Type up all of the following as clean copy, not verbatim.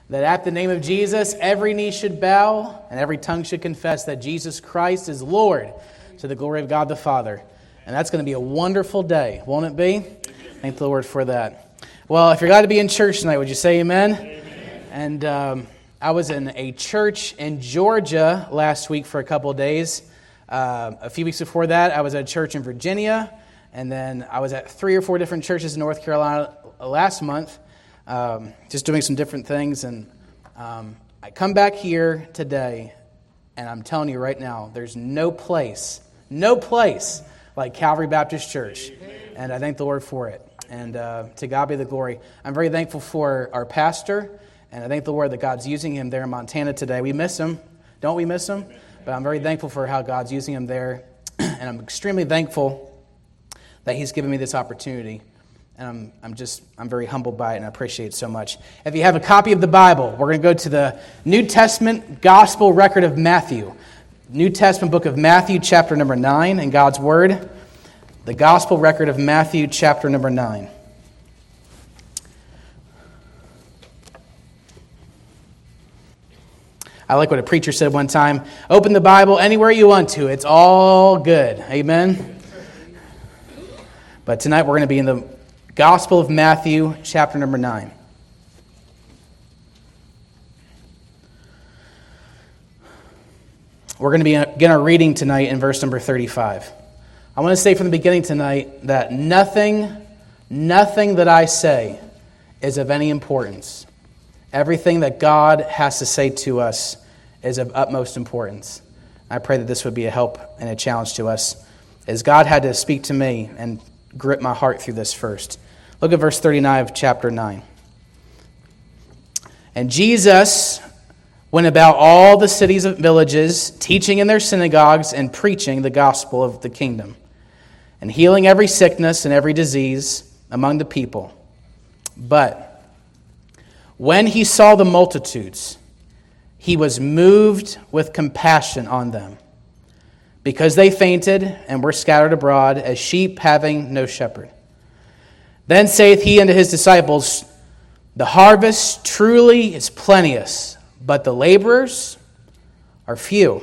that at the name of Jesus, every knee should bow and every tongue should confess that Jesus Christ is Lord to the glory of God the Father. And that's going to be a wonderful day, won't it be? Thank the Lord for that. Well, if you're glad to be in church tonight, would you say amen? Amen. And I was in a church in Georgia last week for a couple of days. A few weeks before that, I was at a church in Virginia. And then I was at 3 or 4 different churches in North Carolina last month, just doing some different things. And I come back here today, and I'm telling you right now, there's no place like Calvary Baptist Church. And I thank the Lord for it. And to God be the glory. I'm very thankful for our pastor, and I thank the Lord that God's using him there in Montana today. We miss him. Don't we miss him? But I'm very thankful for how God's using him there. And I'm extremely thankful that he's given me this opportunity. And I'm very humbled by it, and I appreciate it so much. If you have a copy of the Bible, we're going to go to the New Testament Gospel record of Matthew. New Testament book of Matthew, chapter number 9, in God's Word. The Gospel record of Matthew, chapter number 9. I like what a preacher said one time. Open the Bible anywhere you want to. It's all good. Amen? But tonight we're going to be in the Gospel of Matthew, chapter number 9. We're going to begin our reading tonight in verse number 35. I want to say from the beginning tonight that nothing that I say is of any importance. Everything that God has to say to us is of utmost importance. I pray that this would be a help and a challenge to us, as God had to speak to me and grip my heart through this first. Look at verse 39 of chapter 9. And Jesus went about all the cities and villages, teaching in their synagogues and preaching the gospel of the kingdom, and healing every sickness and every disease among the people. But when he saw the multitudes, he was moved with compassion on them, because they fainted and were scattered abroad as sheep having no shepherd. Then saith he unto his disciples, the harvest truly is plenteous, but the laborers are few.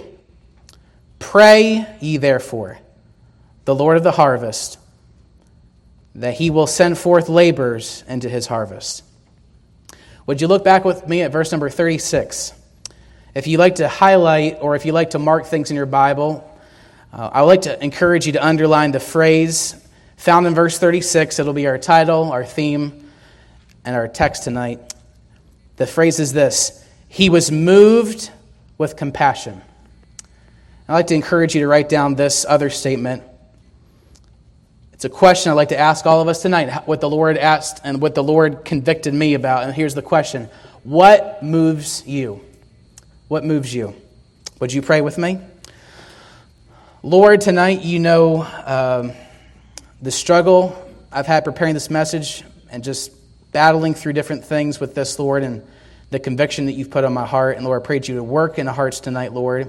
Pray ye therefore the Lord of the harvest, that he will send forth laborers into his harvest. Would you look back with me at verse number 36? If you like to highlight or if you like to mark things in your Bible, I would like to encourage you to underline the phrase found in verse 36. It'll be our title, our theme, and our text tonight. The phrase is this: he was moved with compassion. I'd like to encourage you to write down this other statement. It's a question I'd like to ask all of us tonight, what the Lord asked and what the Lord convicted me about. And here's the question: what moves you? What moves you? Would you pray with me? Lord, tonight you know the struggle I've had preparing this message and just battling through different things with this, Lord, and the conviction that you've put on my heart. And Lord, I pray that you would work in our hearts tonight, Lord.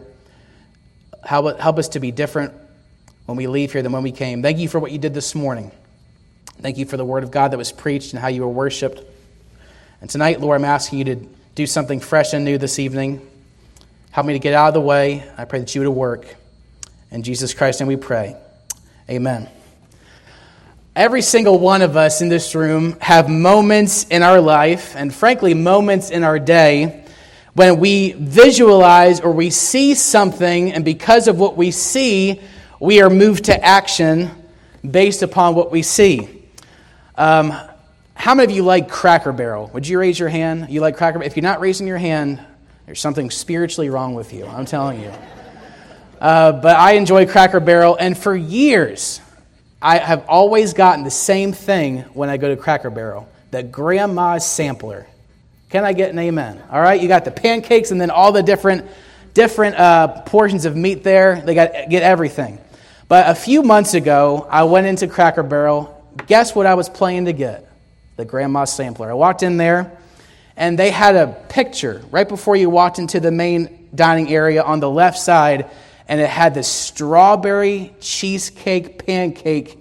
Help us to be different when we leave here than when we came. Thank you for what you did this morning. Thank you for the word of God that was preached and how you were worshiped. And tonight, Lord, I'm asking you to do something fresh and new this evening. Help me to get out of the way. I pray that you would work. In Jesus Christ's name we pray. Amen. Every single one of us in this room have moments in our life, and frankly, moments in our day, when we visualize or we see something, and because of what we see, we are moved to action based upon what we see. How many of you like Cracker Barrel? Would you raise your hand? You like Cracker Barrel? If you're not raising your hand, there's something spiritually wrong with you. I'm telling you. But I enjoy Cracker Barrel, and for years, I have always gotten the same thing when I go to Cracker Barrel, the Grandma's Sampler. Can I get an amen? All right, you got the pancakes and then all the different portions of meat there. They get everything. But a few months ago, I went into Cracker Barrel. Guess what I was planning to get? The Grandma's Sampler. I walked in there, and they had a picture right before you walked into the main dining area on the left side, and it had this strawberry cheesecake pancake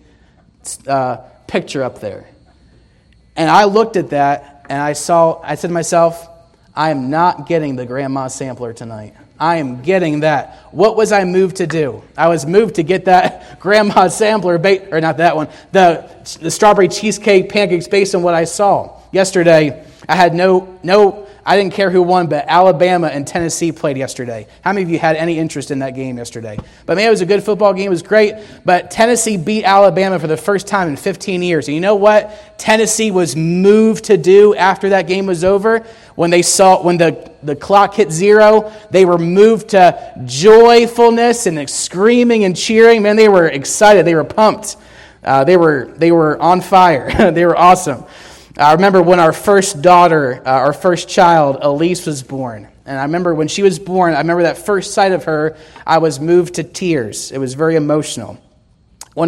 picture up there. And I looked at that, and I said to myself, I am not getting the grandma sampler tonight. I am getting that. What was I moved to do? I was moved to get that grandma sampler, or not that one, the strawberry cheesecake pancakes based on what I saw. Yesterday, I had I didn't care who won, but Alabama and Tennessee played yesterday. How many of you had any interest in that game yesterday? But man, it was a good football game. It was great. But Tennessee beat Alabama for the first time in 15 years. And you know what Tennessee was moved to do after that game was over? When the clock hit 0, they were moved to joyfulness and screaming and cheering. Man, they were excited. They were pumped. They were on fire. They were awesome. I remember when our first daughter, our first child, Elise, was born. And I remember when she was born, I remember that first sight of her, I was moved to tears. It was very emotional. When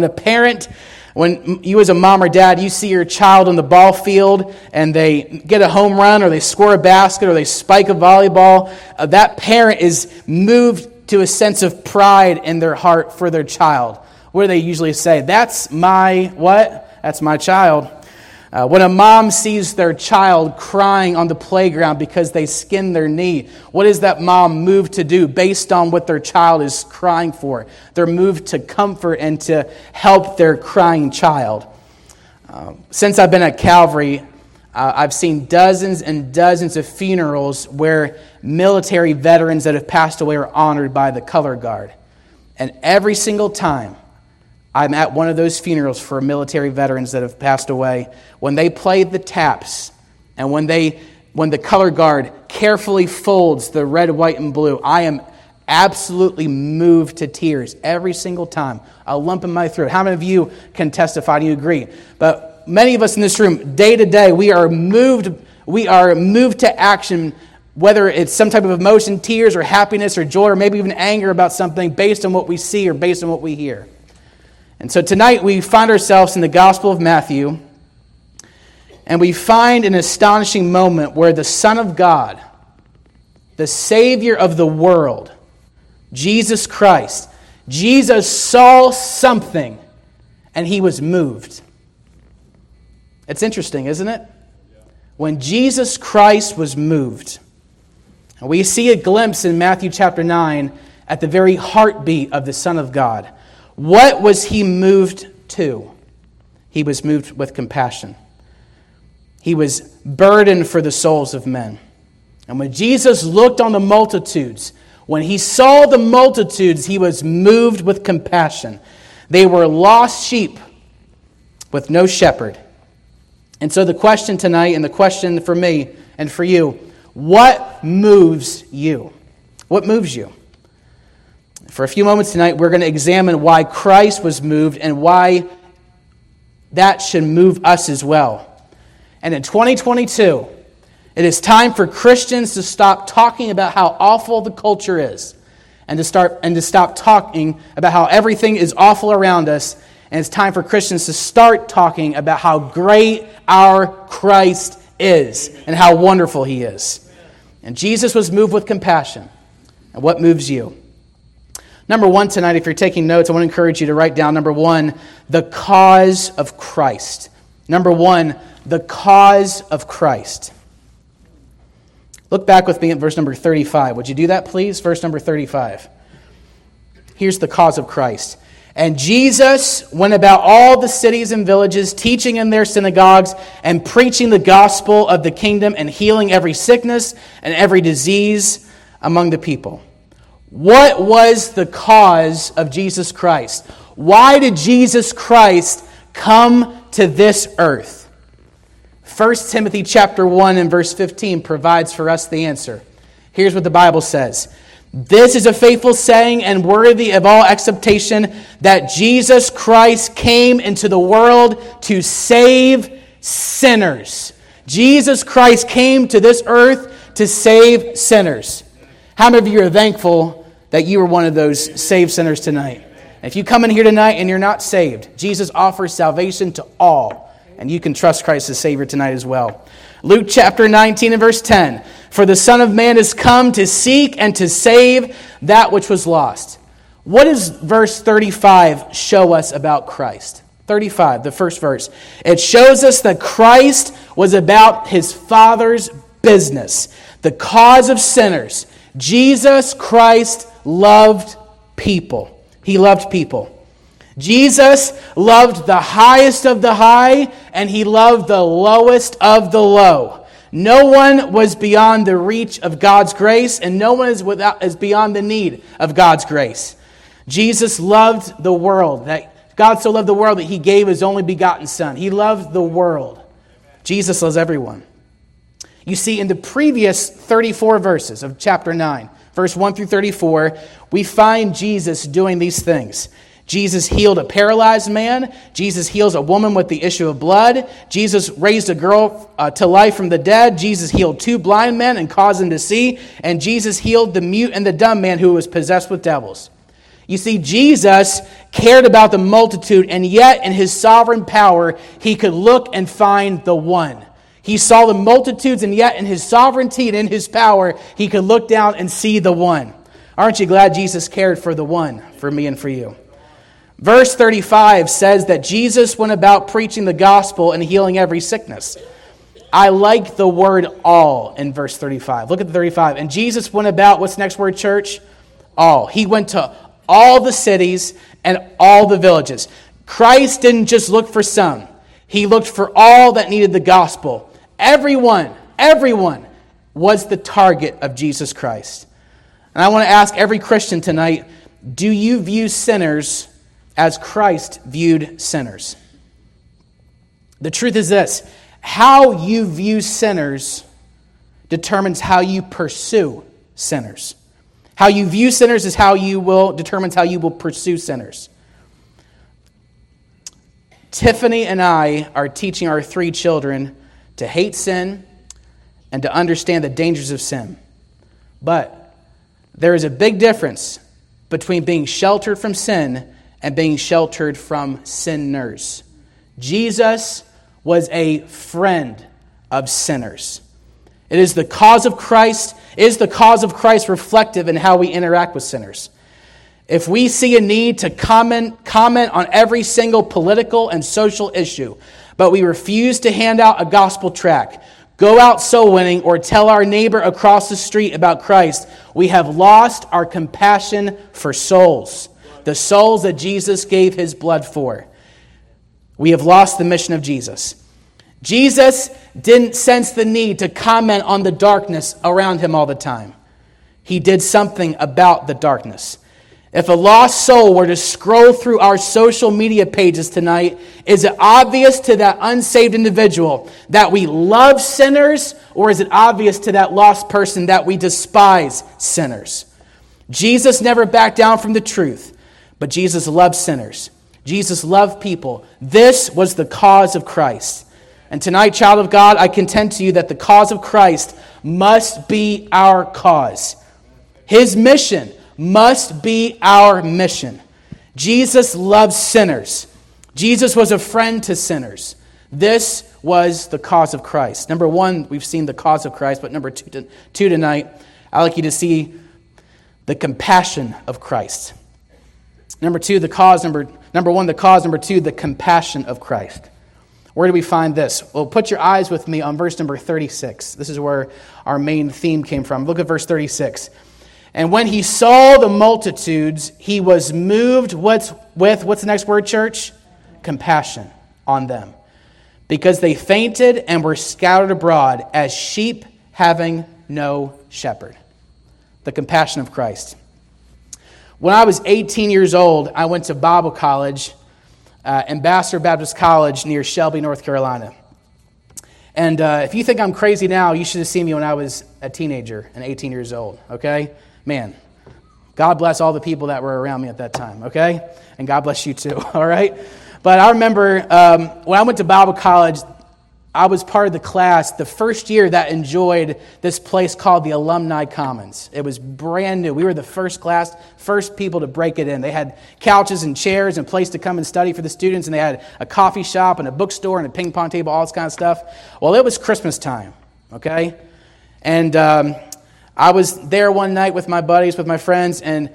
you as a mom or dad, you see your child on the ball field and they get a home run or they score a basket or they spike a volleyball, that parent is moved to a sense of pride in their heart for their child. What do they usually say? That's my what? That's my child. When a mom sees their child crying on the playground because they skinned their knee, what is that mom moved to do based on what their child is crying for? They're moved to comfort and to help their crying child. Since I've been at Calvary, I've seen dozens and dozens of funerals where military veterans that have passed away are honored by the color guard. And every single time I'm at one of those funerals for military veterans that have passed away, when they play the taps and when the color guard carefully folds the red, white, and blue, I am absolutely moved to tears every single time. A lump in my throat. How many of you can testify? Do you agree? But many of us in this room, day to day, we are moved to action, whether it's some type of emotion, tears, or happiness, or joy, or maybe even anger about something based on what we see or based on what we hear. And so tonight we find ourselves in the Gospel of Matthew, and we find an astonishing moment where the Son of God, the Savior of the world, Jesus Christ, Jesus saw something and he was moved. It's interesting, isn't it? When Jesus Christ was moved, and we see a glimpse in Matthew chapter 9 at the very heartbeat of the Son of God. What was he moved to? He was moved with compassion. He was burdened for the souls of men. And when Jesus looked on the multitudes, when he saw the multitudes, he was moved with compassion. They were lost sheep with no shepherd. And so the question tonight, and the question for me and for you, what moves you? What moves you? For a few moments tonight, we're going to examine why Christ was moved and why that should move us as well. And in 2022, it is time for Christians to stop talking about how awful the culture is and to stop talking about how everything is awful around us. And it's time for Christians to start talking about how great our Christ is and how wonderful he is. And Jesus was moved with compassion. And what moves you? Number one tonight, if you're taking notes, I want to encourage you to write down, number one, the cause of Christ. Number one, the cause of Christ. Look back with me at verse number 35. Would you do that, please? Verse number 35. Here's the cause of Christ. And Jesus went about all the cities and villages, teaching in their synagogues and preaching the gospel of the kingdom and healing every sickness and every disease among the people. What was the cause of Jesus Christ? Why did Jesus Christ come to this earth? 1 Timothy chapter 1 and verse 15 provides for us the answer. Here's what the Bible says. This is a faithful saying and worthy of all acceptation that Jesus Christ came into the world to save sinners. Jesus Christ came to this earth to save sinners. How many of you are thankful that you were one of those saved sinners tonight? If you come in here tonight and you're not saved, Jesus offers salvation to all. And you can trust Christ as Savior tonight as well. Luke chapter 19 and verse 10. For the Son of Man is come to seek and to save that which was lost. What does verse 35 show us about Christ? 35, the first verse. It shows us that Christ was about his Father's business. The cause of sinners. Jesus Christ loved people. He loved people. Jesus loved the highest of the high, and he loved the lowest of the low. No one was beyond the reach of God's grace, and no one is beyond the need of God's grace. Jesus loved the world. That God so loved the world that he gave his only begotten Son. He loved the world. Jesus loves everyone. You see, in the previous 34 verses of chapter 9, verse 1 through 34, we find Jesus doing these things. Jesus healed a paralyzed man. Jesus heals a woman with the issue of blood. Jesus raised a girl to life from the dead. Jesus healed 2 blind men and caused them to see. And Jesus healed the mute and the dumb man who was possessed with devils. You see, Jesus cared about the multitude, and yet in his sovereign power, he could look and find the one. He saw the multitudes, and yet in his sovereignty and in his power, he could look down and see the one. Aren't you glad Jesus cared for the one, for me and for you? Verse 35 says that Jesus went about preaching the gospel and healing every sickness. I like the word all in verse 35. Look at the 35. And Jesus went about, what's the next word, church? All. He went to all the cities and all the villages. Christ didn't just look for some. He looked for all that needed the gospel. Everyone was the target of Jesus Christ. And I want to ask every Christian tonight, do you view sinners as Christ viewed sinners? The truth is this: how you view sinners determines how you pursue sinners. How you view sinners is determines how you will pursue sinners. Tiffany and I are teaching our 3 children to hate sin and to understand the dangers of sin. But there is a big difference between being sheltered from sin and being sheltered from sinners. Jesus was a friend of sinners. It is the cause of Christ. Is the cause of Christ reflective in how we interact with sinners? If we see a need to comment on every single political and social issue, but we refuse to hand out a gospel tract, go out soul winning, or tell our neighbor across the street about Christ, we have lost our compassion for souls. The souls that Jesus gave his blood for. We have lost the mission of Jesus. Jesus didn't sense the need to comment on the darkness around him all the time. He did something about the darkness. If a lost soul were to scroll through our social media pages tonight, is it obvious to that unsaved individual that we love sinners, or is it obvious to that lost person that we despise sinners? Jesus never backed down from the truth. But Jesus loved sinners. Jesus loved people. This was the cause of Christ. And tonight, child of God, I contend to you that the cause of Christ must be our cause. His mission must be our mission. Jesus loves sinners. Jesus was a friend to sinners. This was the cause of Christ. Number 1, we've seen the cause of Christ, but number 2 tonight, I'd like you to see the compassion of Christ. Number 2, the cause. Number 1, the cause. Number 2, the compassion of Christ. Where do we find this? Well, put your eyes with me on verse number 36. This is where our main theme came from. Look at verse 36. And when he saw the multitudes, he was moved with what's the next word, church? Compassion on them. Because they fainted and were scattered abroad as sheep having no shepherd. The compassion of Christ. When I was 18 years old, I went to Bible college, Ambassador Baptist College near Shelby, North Carolina. And if you think I'm crazy now, you should have seen me when I was a teenager and 18 years old, okay? Man, God bless all the people that were around me at that time, okay? And God bless you too, all right? But I remember when I went to Bible college, I was part of the class the first year that enjoyed this place called the Alumni Commons. It was brand new. We were the first class, first people to break it in. They had couches and chairs and a place to come and study for the students, and they had a coffee shop and a bookstore and a ping pong table, all this kind of stuff. Well, it was Christmas time, okay? And I was there one night with my buddies, with my friends, and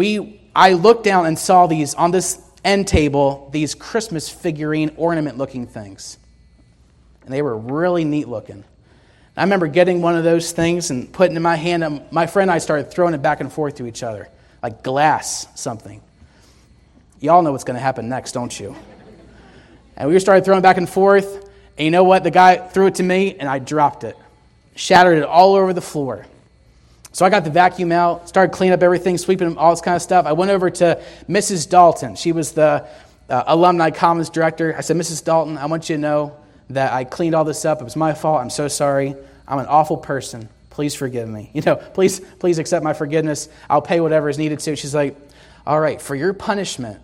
I looked down and saw these, on this end table, these Christmas figurine ornament-looking things. And they were really neat looking. I remember getting one of those things and putting it in my hand, and my friend and I started throwing it back and forth to each other, like glass something. Y'all know what's going to happen next, don't you? And we started throwing back and forth, and you know what? The guy threw it to me, and I dropped it. Shattered it all over the floor. So I got the vacuum out, started cleaning up everything, sweeping all this kind of stuff. I went over to Mrs. Dalton. She was the alumni commons director. I said, Mrs. Dalton, I want you to know that I cleaned all this up. It was my fault. I'm so sorry. I'm an awful person. Please forgive me. Please accept my forgiveness. I'll pay whatever is needed to. She's like, all right, for your punishment,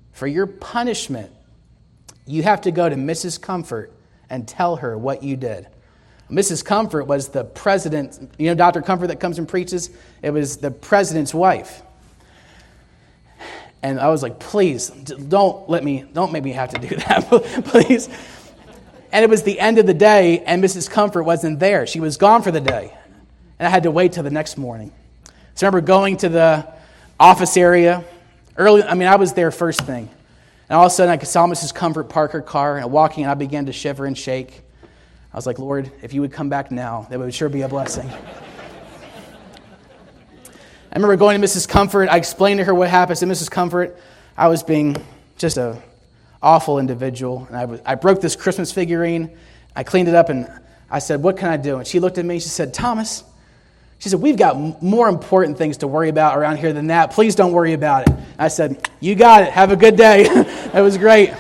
you have to go to Mrs. Comfort and tell her what you did. Mrs. Comfort was the president. Dr. Comfort that comes and preaches? It was the president's wife. And I was like, please, don't make me have to do that, please. And it was the end of the day, and Mrs. Comfort wasn't there. She was gone for the day. And I had to wait till the next morning. So I remember going to the office area early. I was there first thing. And all of a sudden, I saw Mrs. Comfort park her car, and walking, and I began to shiver and shake. I was like, Lord, if you would come back now, that would sure be a blessing. I remember going to Mrs. Comfort. I explained to her what happened. To Mrs. Comfort, I was being just an awful individual. And I broke this Christmas figurine. I cleaned it up, and I said, what can I do? And she looked at me. She said, Thomas, she said, we've got more important things to worry about around here than that. Please don't worry about it. I said, you got it. Have a good day. That was great.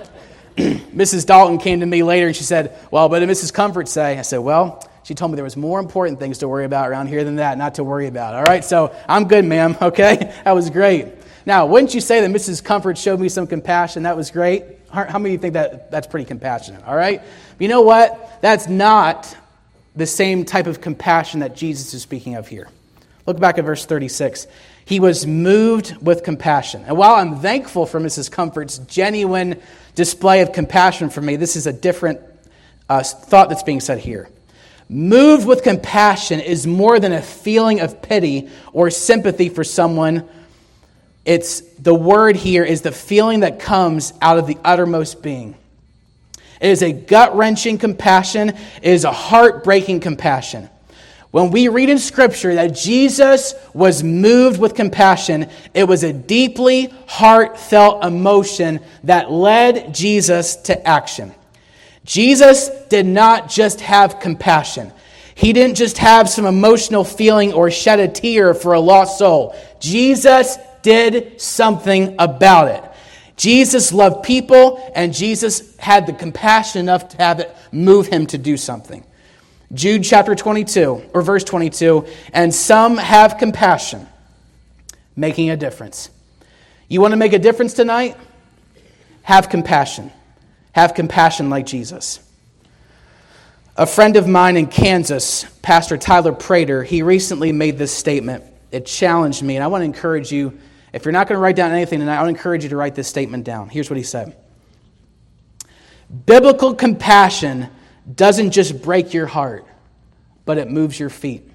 Mrs. Dalton came to me later, and she said, well, what did Mrs. Comfort say? I said, well, she told me there was more important things to worry about around here than that, not to worry about. All right, so I'm good, ma'am, okay? That was great. Now, wouldn't you say that Mrs. Comfort showed me some compassion? That was great. How many of you think that's pretty compassionate, all right? But you know what? That's not the same type of compassion that Jesus is speaking of here. Look back at verse 36. He was moved with compassion. And while I'm thankful for Mrs. Comfort's genuine display of compassion for me, this is a different thought that's being said here. Moved with compassion is more than a feeling of pity or sympathy for someone. The word here is the feeling that comes out of the uttermost being. It is a gut-wrenching compassion. It is a heart-breaking compassion. When we read in Scripture that Jesus was moved with compassion, it was a deeply heartfelt emotion that led Jesus to action. Jesus did not just have compassion. He didn't just have some emotional feeling or shed a tear for a lost soul. Jesus did something about it. Jesus loved people, and Jesus had the compassion enough to have it move him to do something. Jude chapter 22, or verse 22, and some have compassion, making a difference. You want to make a difference tonight? Have compassion. Have compassion like Jesus. A friend of mine in Kansas, Pastor Tyler Prater, he recently made this statement. It challenged me, and I want to encourage you, if you're not going to write down anything tonight, I want to encourage you to write this statement down. Here's what he said. Biblical compassion doesn't just break your heart, but it moves your feet.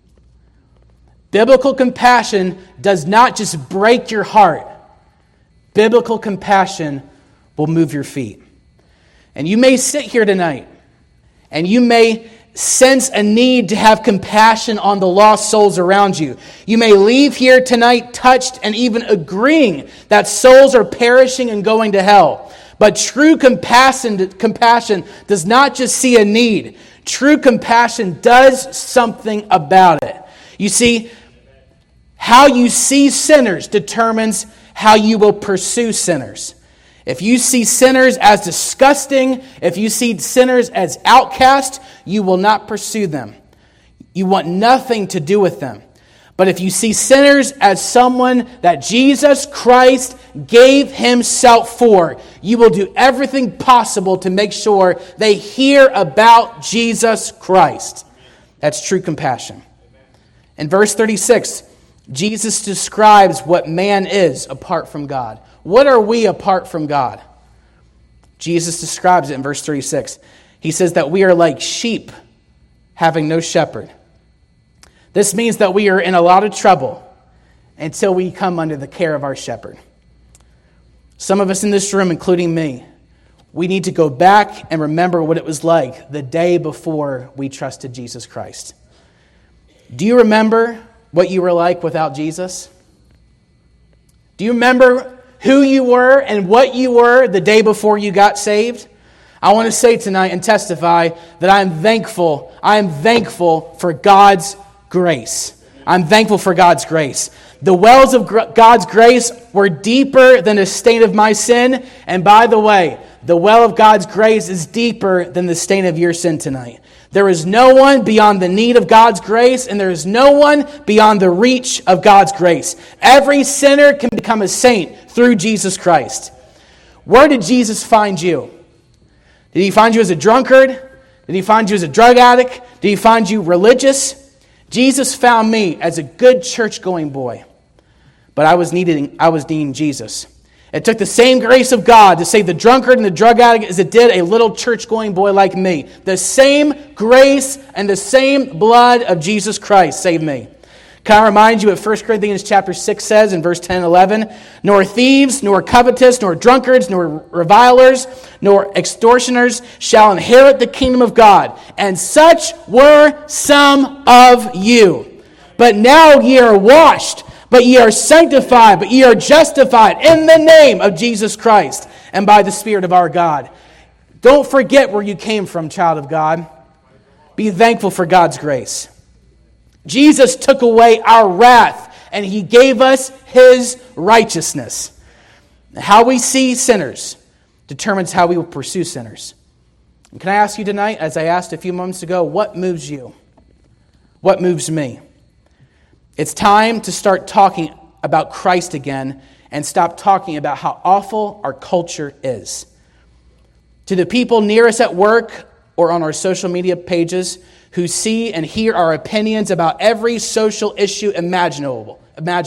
Biblical compassion does not just break your heart. Biblical compassion will move your feet. And you may sit here tonight, and you may sense a need to have compassion on the lost souls around you. You may leave here tonight touched and even agreeing that souls are perishing and going to hell. But true compassion does not just see a need. True compassion does something about it. You see, how you see sinners determines how you will pursue sinners. If you see sinners as disgusting, if you see sinners as outcast, you will not pursue them. You want nothing to do with them. But if you see sinners as someone that Jesus Christ gave himself for, you will do everything possible to make sure they hear about Jesus Christ. That's true compassion. In verse 36, Jesus describes what man is apart from God. What are we apart from God? Jesus describes it in verse 36. He says that we are like sheep having no shepherd. This means that we are in a lot of trouble until we come under the care of our shepherd. Some of us in this room, including me, We need to go back and remember what it was like the day before we trusted Jesus Christ. Do you remember what you were like without Jesus? Do you remember who you were and what you were the day before you got saved? I want to say tonight and testify that I am thankful. I am thankful for God's grace. I'm thankful for God's grace. The wells of God's grace were deeper than the stain of my sin. And by the way, the well of God's grace is deeper than the stain of your sin tonight. There is no one beyond the need of God's grace, and there is no one beyond the reach of God's grace. Every sinner can become a saint through Jesus Christ. Where did Jesus find you? Did he find you as a drunkard? Did he find you as a drug addict? Did he find you religious? Jesus found me as a good church-going boy. But I was needing Jesus. It took the same grace of God to save the drunkard and the drug addict as it did a little church-going boy like me. The same grace and the same blood of Jesus Christ saved me. Can I remind you what 1 Corinthians chapter 6 says in verse 10 and 11? Nor thieves, nor covetous, nor drunkards, nor revilers, nor extortioners shall inherit the kingdom of God. And such were some of you. But now ye are washed, but ye are sanctified, but ye are justified in the name of Jesus Christ and by the Spirit of our God. Don't forget where you came from, child of God. Be thankful for God's grace. Jesus took away our wrath, and he gave us his righteousness. How we see sinners determines how we will pursue sinners. And can I ask you tonight, as I asked a few moments ago, what moves you? What moves me? It's time to start talking about Christ again and stop talking about how awful our culture is. To the people near us at work or on our social media pages who see and hear our opinions about every social issue imaginable,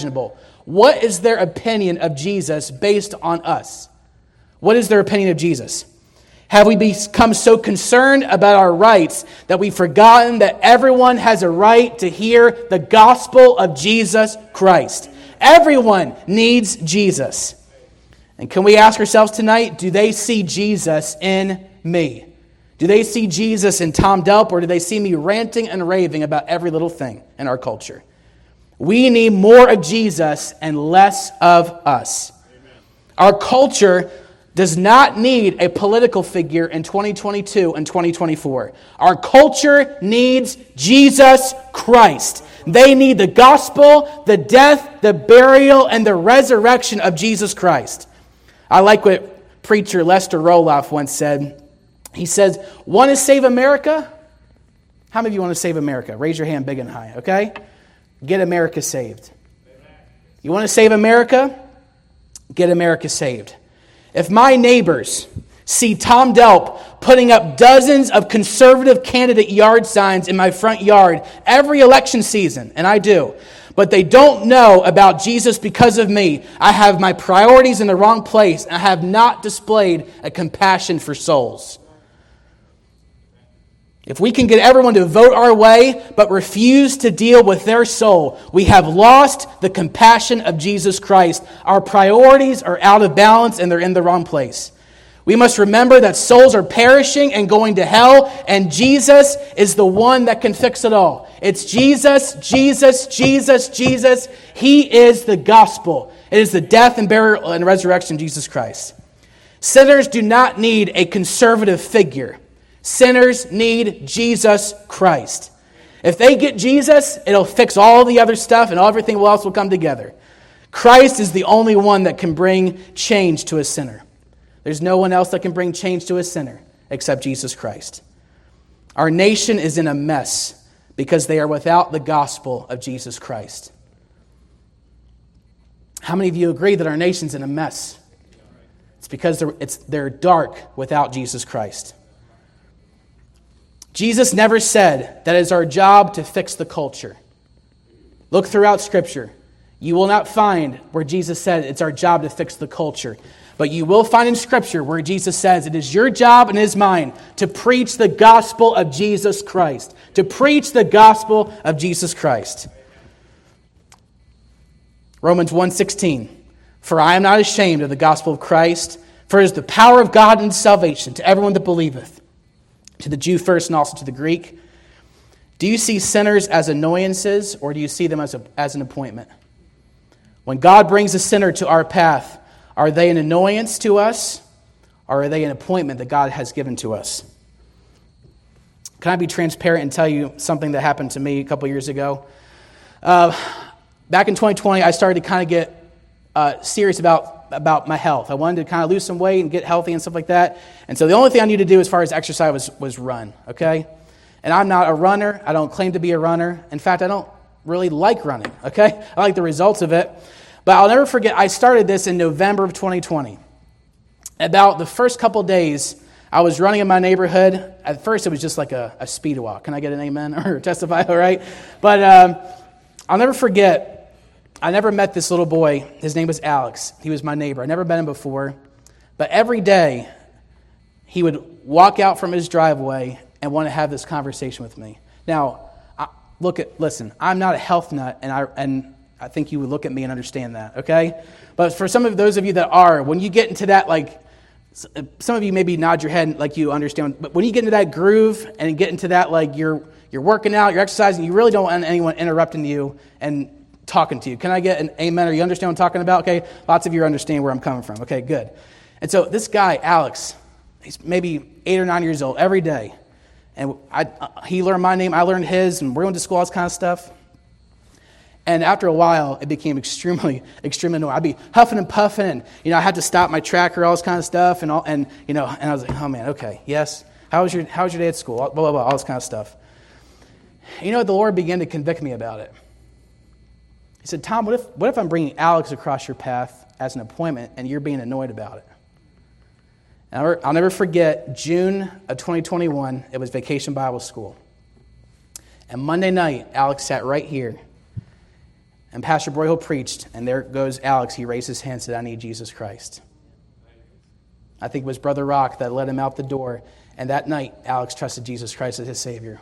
what is their opinion of Jesus based on us? What is their opinion of Jesus? Have we become so concerned about our rights that we've forgotten that everyone has a right to hear the gospel of Jesus Christ? Everyone needs Jesus. And can we ask ourselves tonight, do they see Jesus in me? Do they see Jesus in Tom Delp, or do they see me ranting and raving about every little thing in our culture? We need more of Jesus and less of us. Amen. Our culture does not need a political figure in 2022 and 2024. Our culture needs Jesus Christ. They need the gospel, the death, the burial, and the resurrection of Jesus Christ. I like what preacher Lester Roloff once said. He says, want to save America? How many of you want to save America? Raise your hand big and high, okay? Get America saved. You want to save America? Get America saved. If my neighbors see Tom Delp putting up dozens of conservative candidate yard signs in my front yard every election season, and I do, but they don't know about Jesus because of me, I have my priorities in the wrong place, and I have not displayed a compassion for souls. If we can get everyone to vote our way, but refuse to deal with their soul, we have lost the compassion of Jesus Christ. Our priorities are out of balance and they're in the wrong place. We must remember that souls are perishing and going to hell, and Jesus is the one that can fix it all. It's Jesus, Jesus, Jesus, Jesus. He is the gospel. It is the death and burial and resurrection of Jesus Christ. Sinners do not need a conservative figure. Sinners need Jesus Christ. If they get Jesus, it'll fix all the other stuff and everything else will come together. Christ is the only one that can bring change to a sinner. There's no one else that can bring change to a sinner except Jesus Christ. Our nation is in a mess because they are without the gospel of Jesus Christ. How many of you agree that our nation's in a mess? It's because they're dark without Jesus Christ. Jesus never said that it is our job to fix the culture. Look throughout Scripture. You will not find where Jesus said it's our job to fix the culture. But you will find in Scripture where Jesus says it is your job and it is mine to preach the gospel of Jesus Christ. To preach the gospel of Jesus Christ. Romans 1:16. For I am not ashamed of the gospel of Christ, For it is the power of God and salvation to everyone that believeth, to the Jew first and also to the Greek. Do you see sinners as annoyances, or do you see them as an appointment? When God brings a sinner to our path, are they an annoyance to us, or are they an appointment that God has given to us? Can I be transparent and tell you something that happened to me a couple years ago? Back in 2020, I started to kind of get serious about my health. I wanted to kind of lose some weight and get healthy and stuff like that. And so the only thing I needed to do as far as exercise was run, okay? And I'm not a runner. I don't claim to be a runner. In fact, I don't really like running, okay? I like the results of it. But I'll never forget, I started this in November of 2020. About the first couple days, I was running in my neighborhood. At first, it was just like a speed walk. Can I get an amen or testify, all right? But I'll never forget, I never met this little boy. His name was Alex. He was my neighbor. I never met him before. But every day, he would walk out from his driveway and want to have this conversation with me. Now, listen, I'm not a health nut, and I think you would look at me and understand that, okay? But for some of those of you that are, when you get into that, like, some of you maybe nod your head like you understand, but when you get into that groove and get into that, like, you're working out, you're exercising, you really don't want anyone interrupting you and talking to you. Can I get an amen? Or you understand what I'm talking about? Okay, lots of you understand where I'm coming from. Okay, good. And so this guy, Alex, he's maybe 8 or 9 years old every day. And he learned my name, I learned his, and we went to school, all this kind of stuff. And after a while, it became extremely annoying. I'd be huffing and puffing, and I had to stop my tracker, all this kind of stuff, and I was like, oh man, okay, yes. How was your day at school? Blah blah blah, all this kind of stuff. The Lord began to convict me about it. He said, Tom, what if I'm bringing Alex across your path as an appointment, and you're being annoyed about it? And I'll never forget June of 2021. It was Vacation Bible School, and Monday night, Alex sat right here. And Pastor Broyhill preached, and there goes Alex. He raised his hand and said, I need Jesus Christ. I think it was Brother Rock that led him out the door. And that night, Alex trusted Jesus Christ as his Savior.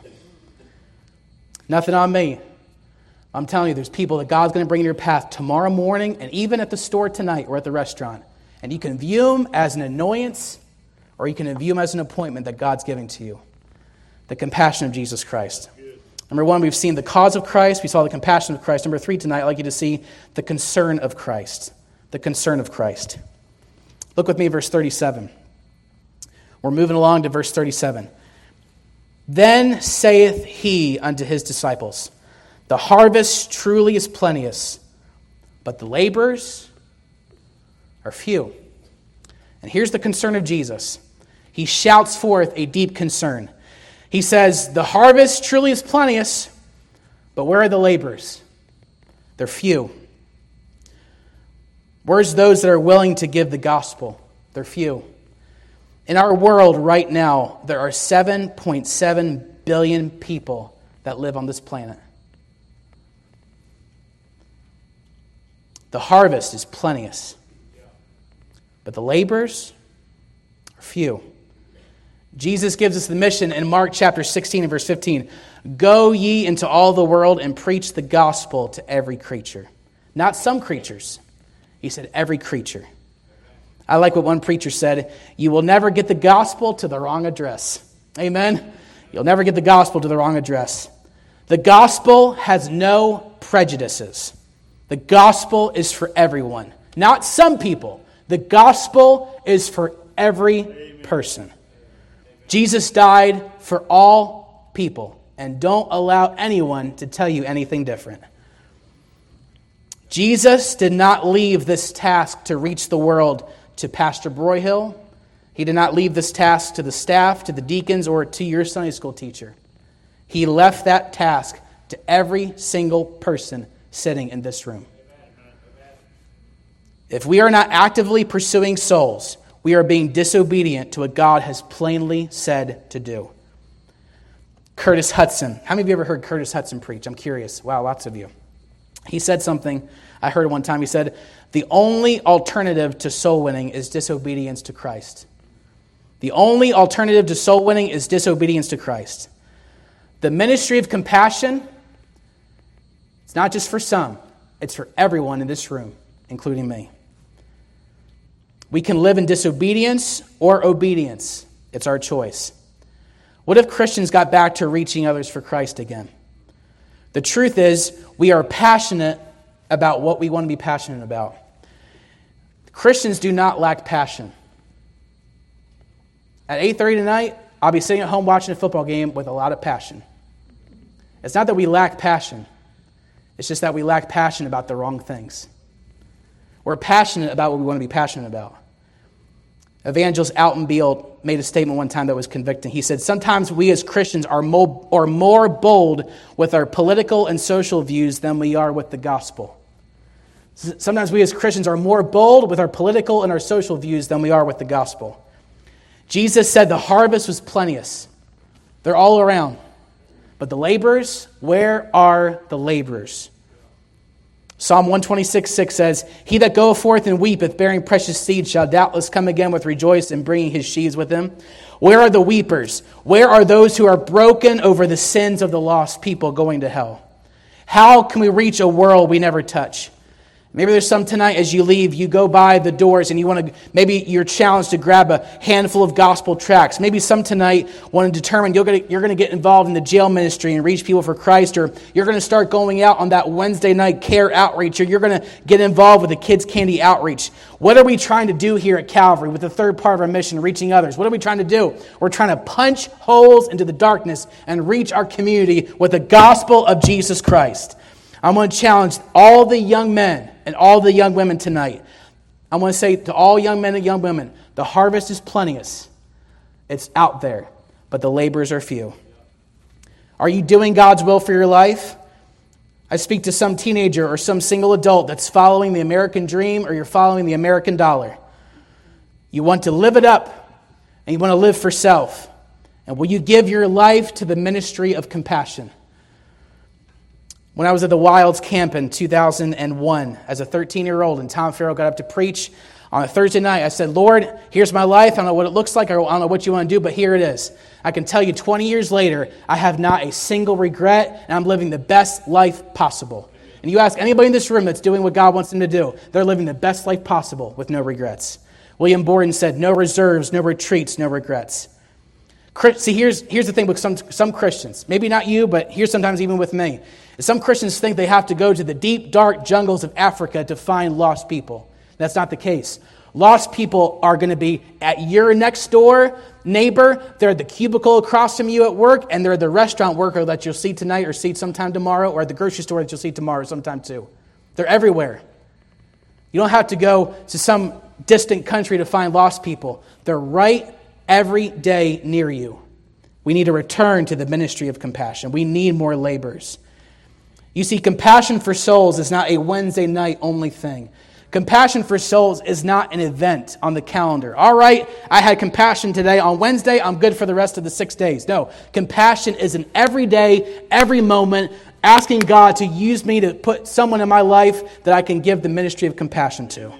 Nothing on me. I'm telling you, there's people that God's going to bring in your path tomorrow morning, and even at the store tonight or at the restaurant. And you can view them as an annoyance, or you can view them as an appointment that God's giving to you. The compassion of Jesus Christ. Number 1, we've seen the cause of Christ. We saw the compassion of Christ. Number 3 tonight, I'd like you to see the concern of Christ. The concern of Christ. Look with me at verse 37. We're moving along to verse 37. Then saith he unto his disciples, the harvest truly is plenteous, but the laborers are few. And here's the concern of Jesus. He shouts forth a deep concern. He says, the harvest truly is plenteous, but where are the laborers? They're few. Where's those that are willing to give the gospel? They're few. In our world right now, there are 7.7 billion people that live on this planet. The harvest is plenteous, but the laborers are few. Jesus gives us the mission in Mark chapter 16 and verse 15. Go ye into all the world and preach the gospel to every creature. Not some creatures. He said every creature. I like what one preacher said. You will never get the gospel to the wrong address. Amen? You'll never get the gospel to the wrong address. The gospel has no prejudices. The gospel is for everyone. Not some people. The gospel is for every person. Jesus died for all people, and don't allow anyone to tell you anything different. Jesus did not leave this task to reach the world to Pastor Broyhill. He did not leave this task to the staff, to the deacons, or to your Sunday school teacher. He left that task to every single person sitting in this room. If we are not actively pursuing souls, we are being disobedient to what God has plainly said to do. Curtis Hudson. How many of you ever heard Curtis Hudson preach? I'm curious. Wow, lots of you. He said something, I heard one time, he said, the only alternative to soul winning is disobedience to Christ. The only alternative to soul winning is disobedience to Christ. The ministry of compassion, it's not just for some, it's for everyone in this room, including me. We can live in disobedience or obedience. It's our choice. What if Christians got back to reaching others for Christ again? The truth is, we are passionate about what we want to be passionate about. Christians do not lack passion. At 8:30 tonight, I'll be sitting at home watching a football game with a lot of passion. It's not that we lack passion. It's just that we lack passion about the wrong things. We're passionate about what we want to be passionate about. Evangelist Alton Beale made a statement one time that was convicting. He said, sometimes we as Christians are more bold with our political and social views than we are with the gospel. Sometimes we as Christians are more bold with our political and our social views than we are with the gospel. Jesus said the harvest was plenteous. They're all around. But the laborers, where are the laborers? Psalm 126:6 says, He that goeth forth and weepeth, bearing precious seed, shall doubtless come again with rejoice and bringing his sheaves with him. Where are the weepers? Where are those who are broken over the sins of the lost people going to hell? How can we reach a world we never touch? Maybe there's some tonight as you leave, you go by the doors and you want to, maybe you're challenged to grab a handful of gospel tracts. Maybe some tonight want to determine you're going to get involved in the jail ministry and reach people for Christ, or you're going to start going out on that Wednesday night care outreach, or you're going to get involved with the Kids Candy outreach. What are we trying to do here at Calvary with the third part of our mission, reaching others? What are we trying to do? We're trying to punch holes into the darkness and reach our community with the gospel of Jesus Christ. I want to challenge all the young men and all the young women tonight. I want to say to all young men and young women, the harvest is plenteous. It's out there, but the laborers are few. Are you doing God's will for your life? I speak to some teenager or some single adult that's following the American dream, or you're following the American dollar. You want to live it up, and you want to live for self. And will you give your life to the ministry of compassion? When I was at the Wilds camp in 2001, as a 13-year-old, and Tom Farrell got up to preach on a Thursday night, I said, Lord, here's my life. I don't know what it looks like. I don't know what you want to do, but here it is. I can tell you 20 years later, I have not a single regret, and I'm living the best life possible. And you ask anybody in this room that's doing what God wants them to do, they're living the best life possible with no regrets. William Borden said, no reserves, no retreats, no regrets. See, here's the thing with some Christians. Maybe not you, but here's sometimes even with me. Some Christians think they have to go to the deep, dark jungles of Africa to find lost people. That's not the case. Lost people are going to be at your next door neighbor. They're at the cubicle across from you at work, and they're the restaurant worker that you'll see tonight or see sometime tomorrow, or at the grocery store that you'll see tomorrow sometime too. They're everywhere. You don't have to go to some distant country to find lost people. They're right every day near you. We need to return to the ministry of compassion. We need more laborers. You see, compassion for souls is not a Wednesday night only thing. Compassion for souls is not an event on the calendar. All right, I had compassion today. On Wednesday, I'm good for the rest of the 6 days. No, compassion is an every day, every moment, asking God to use me to put someone in my life that I can give the ministry of compassion to.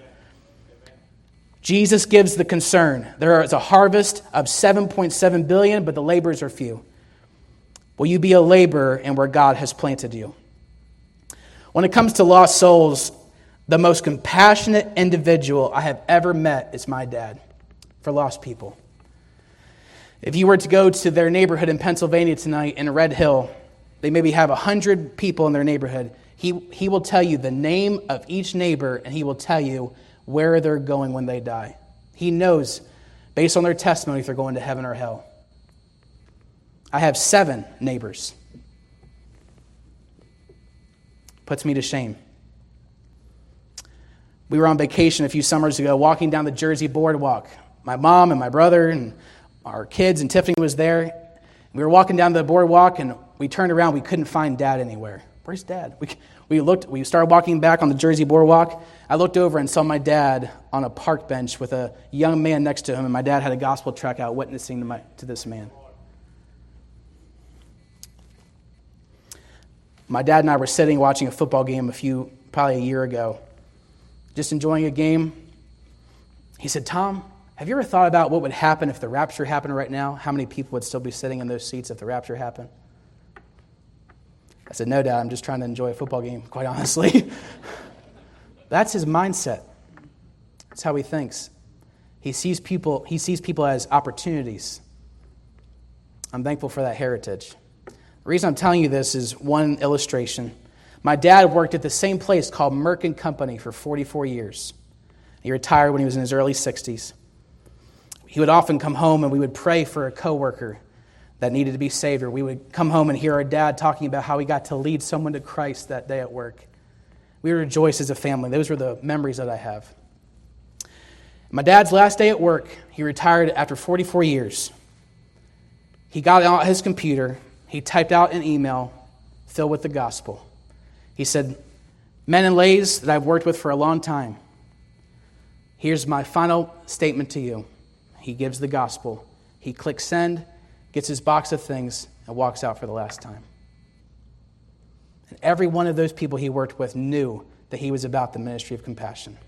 Jesus gives the concern. There is a harvest of 7.7 billion, but the laborers are few. Will you be a laborer in where God has planted you? When it comes to lost souls, the most compassionate individual I have ever met is my dad for lost people. If you were to go to their neighborhood in Pennsylvania tonight in Red Hill, they maybe have 100 people in their neighborhood. He will tell you the name of each neighbor, and he will tell you where they're going when they die. He knows, based on their testimony, if they're going to heaven or hell. I have 7 neighbors. Puts me to shame. We were on vacation a few summers ago, walking down the Jersey boardwalk. My mom and my brother and our kids, and Tiffany was there. We were walking down the boardwalk, and we turned around. We couldn't find Dad anywhere. Where's Dad? We started walking back on the Jersey boardwalk. I looked over and saw my dad on a park bench with a young man next to him, and my dad had a gospel tract out witnessing to this man. My dad and I were sitting watching a football game probably a year ago, just enjoying a game. He said, Tom, have you ever thought about what would happen if the rapture happened right now? How many people would still be sitting in those seats if the rapture happened? I said, no, Dad, I'm just trying to enjoy a football game, quite honestly. That's his mindset. That's how he thinks. He sees people as opportunities. I'm thankful for that heritage. The reason I'm telling you this is one illustration. My dad worked at the same place called Merck & Company for 44 years. He retired when he was in his early 60s. He would often come home and we would pray for a coworker that needed to be saved, or we would come home and hear our dad talking about how he got to lead someone to Christ that day at work. We would rejoice as a family. Those were the memories that I have. My dad's last day at work, he retired after 44 years. He got out his computer, he typed out an email filled with the gospel. He said, "Men and ladies that I've worked with for a long time, here's my final statement to you." He gives the gospel. He clicks send, gets his box of things, and walks out for the last time. And every one of those people he worked with knew that he was about the ministry of compassion.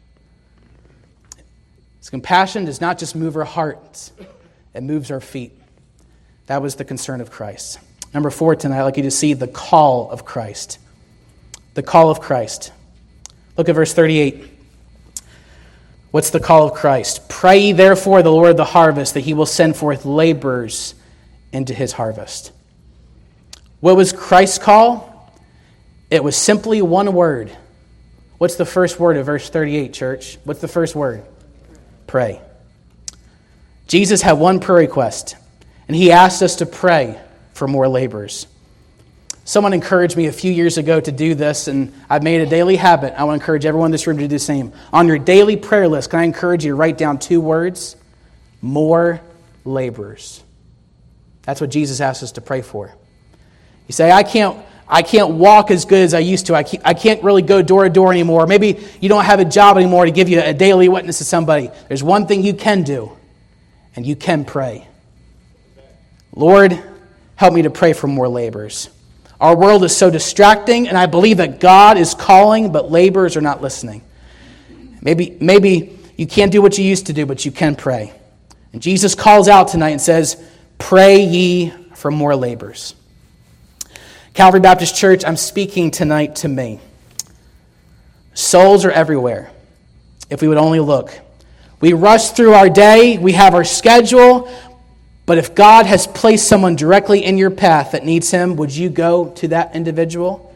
His compassion does not just move our hearts, it moves our feet. That was the concern of Christ. Number 4 tonight, I'd like you to see the call of Christ. The call of Christ. Look at verse 38. What's the call of Christ? "Pray ye therefore the Lord of the harvest, that he will send forth laborers into his harvest." What was Christ's call? It was simply one word. What's the first word of verse 38, church? What's the first word? Pray. Jesus had one prayer request, and he asked us to pray for more laborers. Someone encouraged me a few years ago to do this, and I've made it a daily habit. I want to encourage everyone in this room to do the same. On your daily prayer list, can I encourage you to write down 2 words? More laborers. That's what Jesus asked us to pray for. You say, I can't walk as good as I used to. I can't really go door to door anymore. Maybe you don't have a job anymore to give you a daily witness to somebody. There's one thing you can do, and you can pray. Lord, help me to pray for more laborers. Our world is so distracting, and I believe that God is calling, but laborers are not listening. Maybe you can't do what you used to do, but you can pray. And Jesus calls out tonight and says, "Pray ye for more laborers." Calvary Baptist Church, I'm speaking tonight to me. Souls are everywhere, if we would only look. We rush through our day, we have our schedule, but if God has placed someone directly in your path that needs him, would you go to that individual?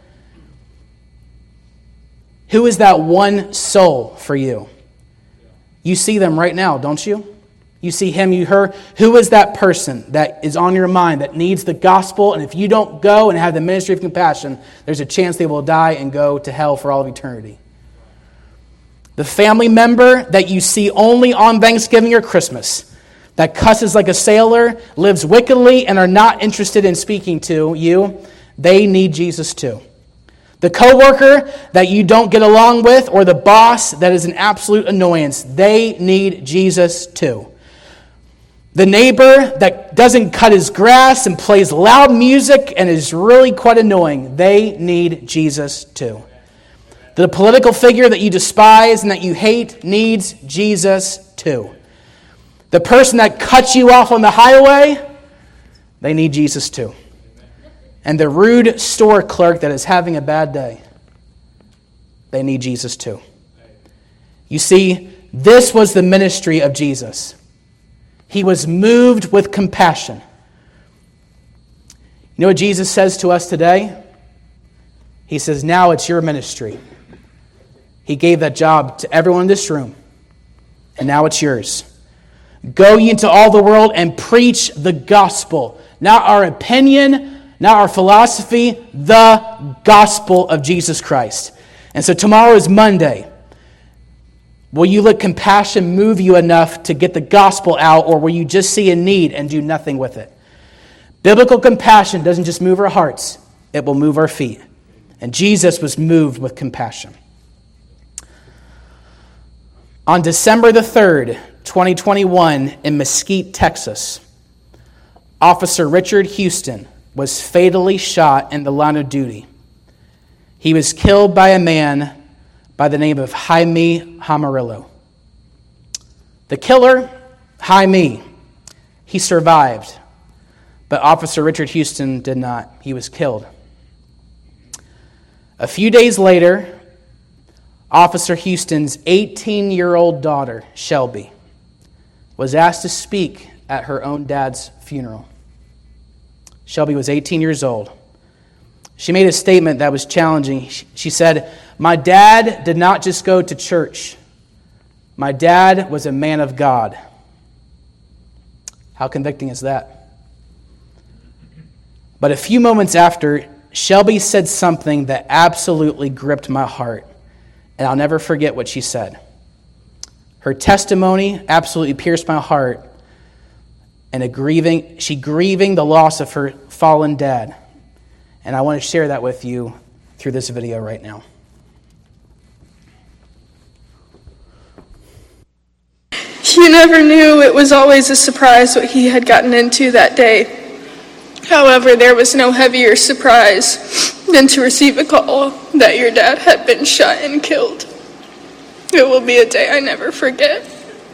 Who is that one soul for you? You see them right now, don't you? You see him, you her. Who is that person that is on your mind that needs the gospel? And if you don't go and have the ministry of compassion, there's a chance they will die and go to hell for all of eternity. The family member that you see only on Thanksgiving or Christmas, that cusses like a sailor, lives wickedly, and are not interested in speaking to you, they need Jesus too. The coworker that you don't get along with, or the boss that is an absolute annoyance, they need Jesus too. The neighbor that doesn't cut his grass and plays loud music and is really quite annoying, they need Jesus too. The political figure that you despise and that you hate needs Jesus too. The person that cuts you off on the highway, they need Jesus too. And the rude store clerk that is having a bad day, they need Jesus too. You see, this was the ministry of Jesus. He was moved with compassion. You know what Jesus says to us today? He says, now it's your ministry. He gave that job to everyone in this room, and now it's yours. Go ye into all the world and preach the gospel. Not our opinion, not our philosophy, the gospel of Jesus Christ. And so tomorrow is Monday. Will you let compassion move you enough to get the gospel out, or will you just see a need and do nothing with it? Biblical compassion doesn't just move our hearts, it will move our feet. And Jesus was moved with compassion. On December the 3rd, 2021, in Mesquite, Texas, Officer Richard Houston was fatally shot in the line of duty. He was killed by a man by the name of Jaime Jamarillo. The killer, Jaime, he survived, but Officer Richard Houston did not. He was killed. A few days later, Officer Houston's 18-year-old daughter, Shelby, was asked to speak at her own dad's funeral. Shelby was 18 years old. She made a statement that was challenging. She said, "My dad did not just go to church. My dad was a man of God." How convicting is that? But a few moments after, Shelby said something that absolutely gripped my heart, and I'll never forget what she said. Her testimony absolutely pierced my heart, and she grieving the loss of her fallen dad. And I want to share that with you through this video right now. You never knew. It was always a surprise what he had gotten into that day. However, there was no heavier surprise than to receive a call that your dad had been shot and killed. It will be a day I never forget.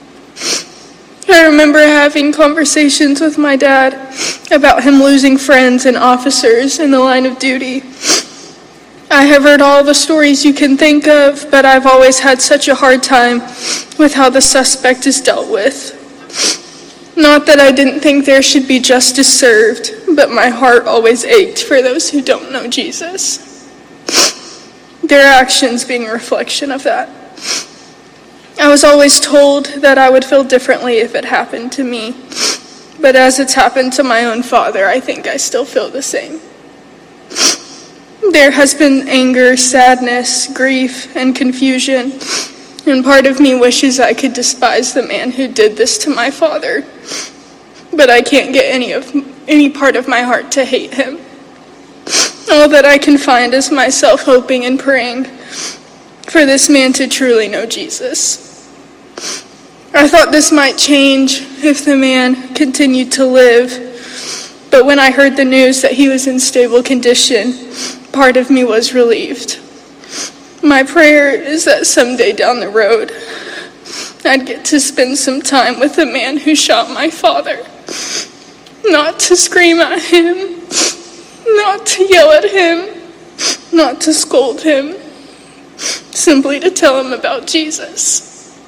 I remember having conversations with my dad about him losing friends and officers in the line of duty. I have heard all the stories you can think of, but I've always had such a hard time with how the suspect is dealt with. Not that I didn't think there should be justice served, but my heart always ached for those who don't know Jesus. Their actions being a reflection of that. I was always told that I would feel differently if it happened to me, but as it's happened to my own father, I think I still feel the same. There has been anger, sadness, grief, and confusion, and part of me wishes I could despise the man who did this to my father, but I can't get any part of my heart to hate him. All that I can find is myself hoping and praying for this man to truly know Jesus. I thought this might change if the man continued to live, but when I heard the news that he was in stable condition, part of me was relieved. My prayer is that someday down the road, I'd get to spend some time with the man who shot my father. Not to scream at him, not to yell at him, not to scold him, simply to tell him about Jesus.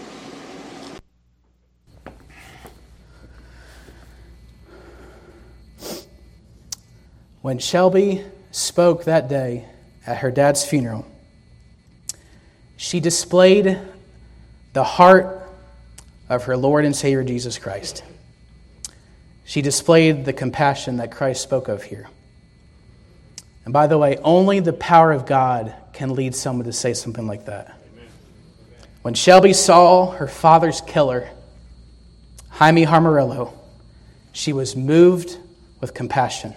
When Shelby spoke that day at her dad's funeral, she displayed the heart of her Lord and Savior Jesus Christ. She displayed the compassion that Christ spoke of here. And by the way, only the power of God can lead someone to say something like that. When Shelby saw her father's killer, Jaime Harmarillo, she was moved with compassion.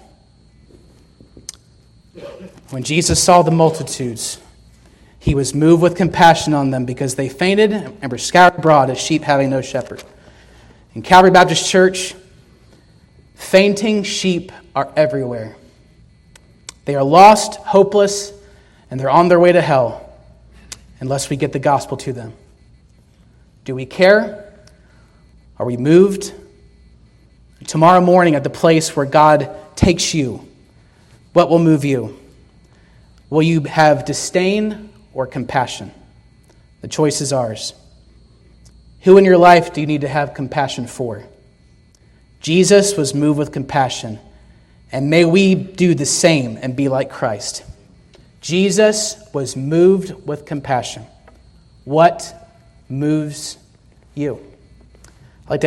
When Jesus saw the multitudes, he was moved with compassion on them because they fainted and were scattered abroad as sheep having no shepherd. In Calvary Baptist Church, fainting sheep are everywhere. They are lost, hopeless, and they're on their way to hell unless we get the gospel to them. Do we care? Are we moved? Tomorrow morning at the place where God takes you, what will move you? Will you have disdain or compassion? The choice is ours. Who in your life do you need to have compassion for? Jesus was moved with compassion, and may we do the same and be like Christ. Jesus was moved with compassion. What moves you?